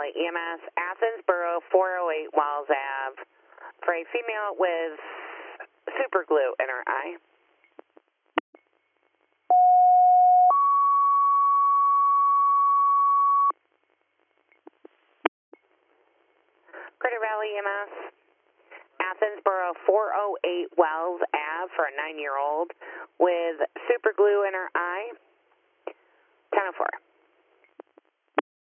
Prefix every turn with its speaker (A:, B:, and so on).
A: Valley EMS, Athens Borough, 408 Wells Ave, for a female with super glue in her eye. Crater Valley EMS, Athens Borough, 408 Wells Ave, for a 9-year-old with super glue in her eye. 10:04.